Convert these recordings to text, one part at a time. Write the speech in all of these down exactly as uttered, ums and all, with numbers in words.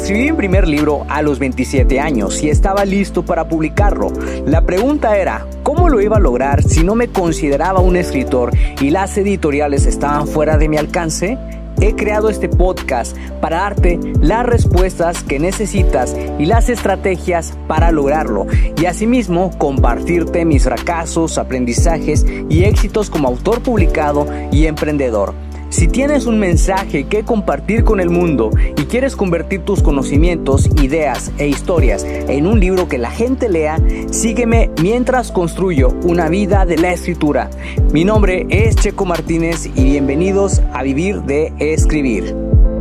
Escribí mi primer libro a los veintisiete años y estaba listo para publicarlo. La pregunta era, ¿cómo lo iba a lograr si no me consideraba un escritor y las editoriales estaban fuera de mi alcance? He creado este podcast para darte las respuestas que necesitas y las estrategias para lograrlo, y asimismo compartirte mis fracasos, aprendizajes y éxitos como autor publicado y emprendedor. Si tienes un mensaje que compartir con el mundo y quieres convertir tus conocimientos, ideas e historias en un libro que la gente lea, sígueme mientras construyo una vida de la escritura. Mi nombre es Checo Martínez y bienvenidos a Vivir de Escribir.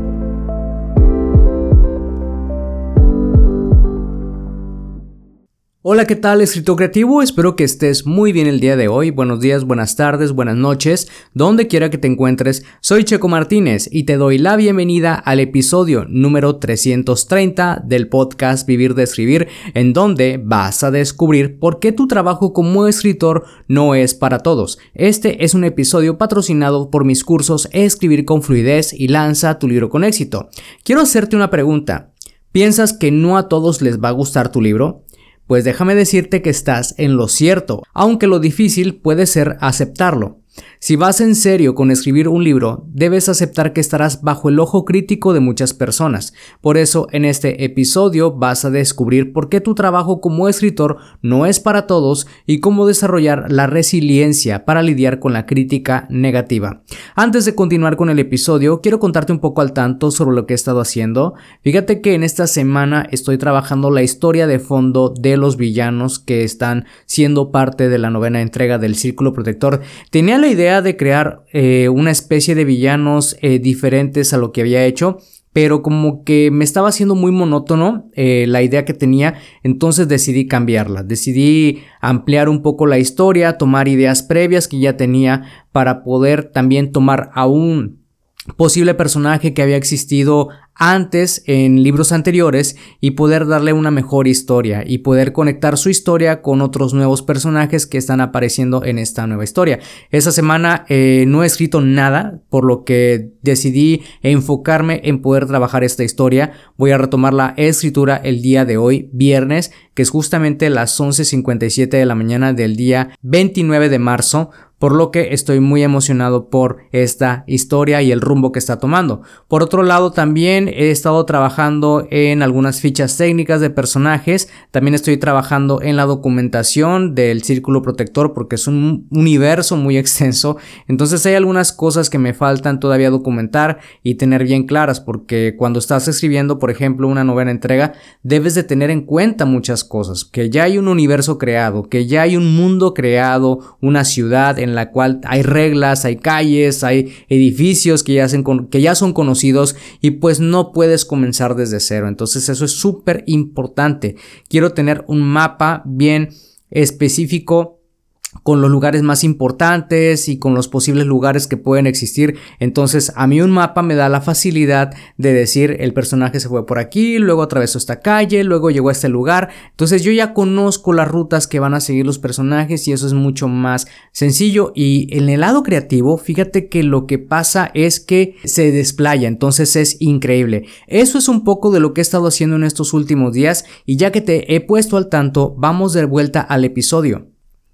Hola, ¿qué tal, escritor creativo? Espero que estés muy bien el día de hoy. Buenos días, buenas tardes, buenas noches, donde quiera que te encuentres. Soy Checo Martínez y te doy la bienvenida al episodio número trescientos treinta del podcast Vivir de Escribir, en donde vas a descubrir por qué tu trabajo como escritor no es para todos. Este es un episodio patrocinado por mis cursos Escribir con Fluidez y Lanza tu libro con éxito. Quiero hacerte una pregunta. ¿Piensas que no a todos les va a gustar tu libro? Pues déjame decirte que estás en lo cierto, aunque lo difícil puede ser aceptarlo. Si vas en serio con escribir un libro, debes aceptar que estarás bajo el ojo crítico de muchas personas. Por eso, en este episodio vas a descubrir por qué tu trabajo como escritor no es para todos y cómo desarrollar la resiliencia para lidiar con la crítica negativa. Antes de continuar con el episodio, quiero contarte un poco al tanto sobre lo que he estado haciendo. Fíjate que en esta semana estoy trabajando la historia de fondo de los villanos que están siendo parte de la novena entrega del Círculo Protector. Tenía la idea de crear eh, una especie de villanos eh, diferentes a lo que había hecho, pero como que me estaba haciendo muy monótono eh, la idea que tenía, entonces decidí cambiarla, decidí ampliar un poco la historia, tomar ideas previas que ya tenía para poder también tomar a un posible personaje que había existido antes en libros anteriores y poder darle una mejor historia y poder conectar su historia con otros nuevos personajes que están apareciendo en esta nueva historia. Esa semana eh, no he escrito nada, por lo que decidí enfocarme en poder trabajar esta historia. Voy a retomar la escritura el día de hoy, viernes, que es justamente las once cincuenta y siete de la mañana del día veintinueve de marzo, por lo que estoy muy emocionado por esta historia y el rumbo que está tomando. Por otro lado, también he estado trabajando en algunas fichas técnicas de personajes. También estoy trabajando en la documentación del Círculo Protector porque es un universo muy extenso. Entonces hay algunas cosas que me faltan todavía documentar y tener bien claras, porque cuando estás escribiendo, por ejemplo, una novena entrega, debes de tener en cuenta muchas cosas. Que ya hay un universo creado, que ya hay un mundo creado, una ciudad en la cual hay reglas, hay calles, hay edificios que ya, son, que ya son conocidos, y pues no puedes comenzar desde cero. Entonces eso es súper importante. Quiero tener un mapa bien específico con los lugares más importantes y con los posibles lugares que pueden existir. Entonces a mí un mapa me da la facilidad de decir el personaje se fue por aquí, luego atravesó esta calle, luego llegó a este lugar. Entonces yo ya conozco las rutas que van a seguir los personajes y eso es mucho más sencillo. Y en el lado creativo, fíjate que lo que pasa es que se desplaya, entonces es increíble. Eso es un poco de lo que he estado haciendo en estos últimos días, y ya que te he puesto al tanto, vamos de vuelta al episodio.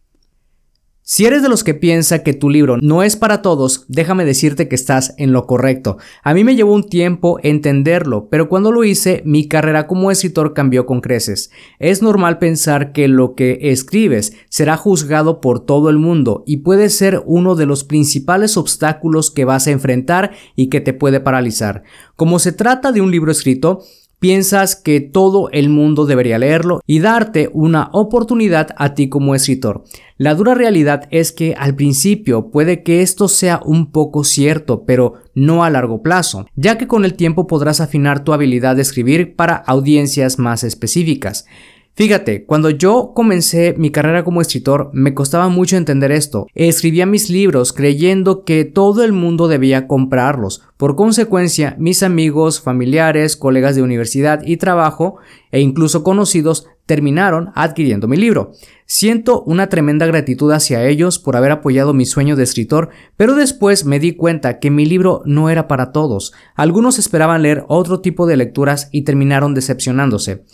Si eres de los que piensa que tu libro no es para todos, déjame decirte que estás en lo correcto. A mí me llevó un tiempo entenderlo, pero cuando lo hice, mi carrera como escritor cambió con creces. Es normal pensar que lo que escribes será juzgado por todo el mundo y puede ser uno de los principales obstáculos que vas a enfrentar y que te puede paralizar. Como se trata de un libro escrito, piensas que todo el mundo debería leerlo y darte una oportunidad a ti como escritor. La dura realidad es que al principio puede que esto sea un poco cierto, pero no a largo plazo, ya que con el tiempo podrás afinar tu habilidad de escribir para audiencias más específicas. Fíjate, cuando yo comencé mi carrera como escritor, me costaba mucho entender esto. Escribía mis libros creyendo que todo el mundo debía comprarlos. Por consecuencia, mis amigos, familiares, colegas de universidad y trabajo, e incluso conocidos, terminaron adquiriendo mi libro. Siento una tremenda gratitud hacia ellos por haber apoyado mi sueño de escritor, pero después me di cuenta que mi libro no era para todos. Algunos esperaban leer otro tipo de lecturas y terminaron decepcionándose.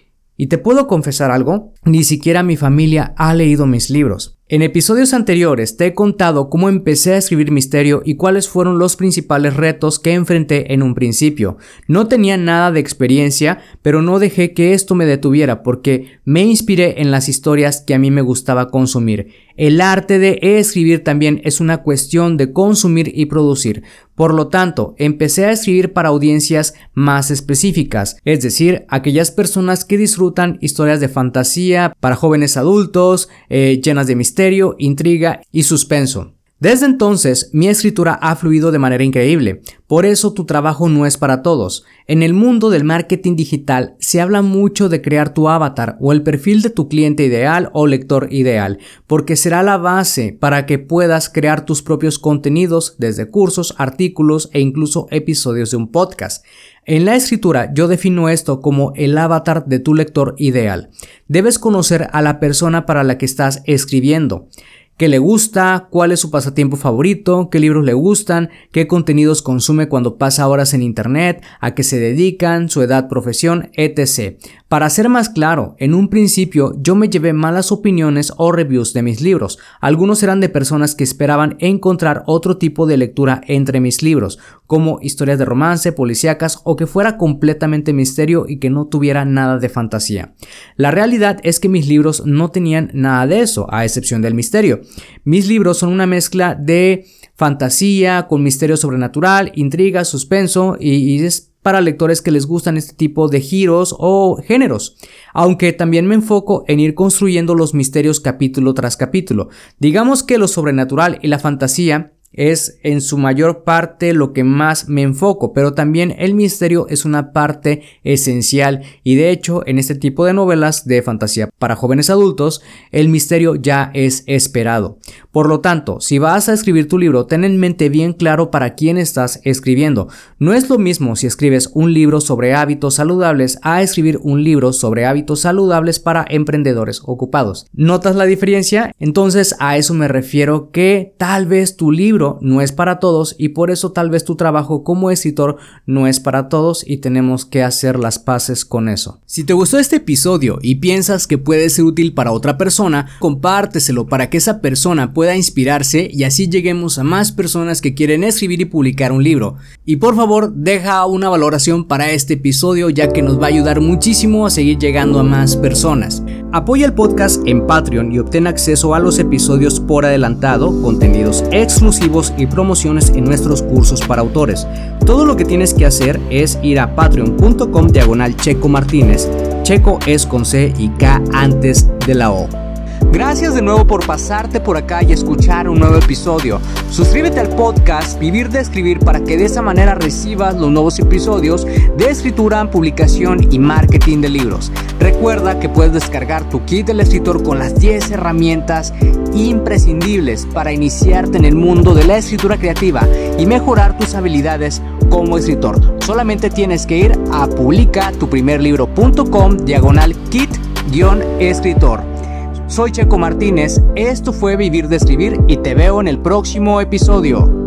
Y te puedo confesar algo, ni siquiera mi familia ha leído mis libros. En episodios anteriores te he contado cómo empecé a escribir misterio y cuáles fueron los principales retos que enfrenté en un principio. No tenía nada de experiencia, pero no dejé que esto me detuviera porque me inspiré en las historias que a mí me gustaba consumir. El arte de escribir también es una cuestión de consumir y producir. Por lo tanto, empecé a escribir para audiencias más específicas, es decir, aquellas personas que disfrutan historias de fantasía para jóvenes adultos, eh, llenas de misterio, intriga y suspenso. Desde entonces, mi escritura ha fluido de manera increíble. Por eso tu trabajo no es para todos. En el mundo del marketing digital se habla mucho de crear tu avatar o el perfil de tu cliente ideal o lector ideal, porque será la base para que puedas crear tus propios contenidos desde cursos, artículos e incluso episodios de un podcast. En la escritura yo defino esto como el avatar de tu lector ideal. Debes conocer a la persona para la que estás escribiendo. ¿Qué le gusta? ¿Cuál es su pasatiempo favorito? ¿Qué libros le gustan? ¿Qué contenidos consume cuando pasa horas en internet? ¿A qué se dedican? ¿Su edad, profesión, etcétera? Para ser más claro, en un principio yo me llevé malas opiniones o reviews de mis libros. Algunos eran de personas que esperaban encontrar otro tipo de lectura entre mis libros, como historias de romance, policíacas o que fuera completamente misterio y que no tuviera nada de fantasía. La realidad es que mis libros no tenían nada de eso, a excepción del misterio. Mis libros son una mezcla de fantasía con misterio sobrenatural, intriga, suspenso y, y es para lectores que les gustan este tipo de giros o géneros, aunque también me enfoco en ir construyendo los misterios capítulo tras capítulo. Digamos que lo sobrenatural y la fantasía es en su mayor parte lo que más me enfoco, pero también el misterio es una parte esencial y de hecho en este tipo de novelas de fantasía para jóvenes adultos el misterio ya es esperado. Por lo tanto, si vas a escribir tu libro, ten en mente bien claro para quién estás escribiendo. No es lo mismo si escribes un libro sobre hábitos saludables a escribir un libro sobre hábitos saludables para emprendedores ocupados. ¿Notas la diferencia? Entonces a eso me refiero, que tal vez tu libro no es para todos y por eso tal vez tu trabajo como escritor no es para todos y tenemos que hacer las paces con eso. Si te gustó este episodio y piensas que puede ser útil para otra persona, compárteselo para que esa persona pueda inspirarse y así lleguemos a más personas que quieren escribir y publicar un libro. Y por favor, deja una valoración para este episodio, ya que nos va a ayudar muchísimo a seguir llegando a más personas. Apoya el podcast en Patreon y obtén acceso a los episodios por adelantado, contenidos exclusivos y promociones en nuestros cursos para autores. Todo lo que tienes que hacer es ir a patreon punto com diagonal Checo Martínez. Checo es con C y K antes de la O. Gracias de nuevo por pasarte por acá y escuchar un nuevo episodio. Suscríbete al podcast Vivir de Escribir para que de esa manera recibas los nuevos episodios de escritura, publicación y marketing de libros. Recuerda que puedes descargar tu kit del escritor con las diez herramientas imprescindibles para iniciarte en el mundo de la escritura creativa y mejorar tus habilidades como escritor. Solamente tienes que ir a publica tu primer libro punto com diagonal kit guión escritor. Soy Checo Martínez, esto fue Vivir de Escribir y te veo en el próximo episodio.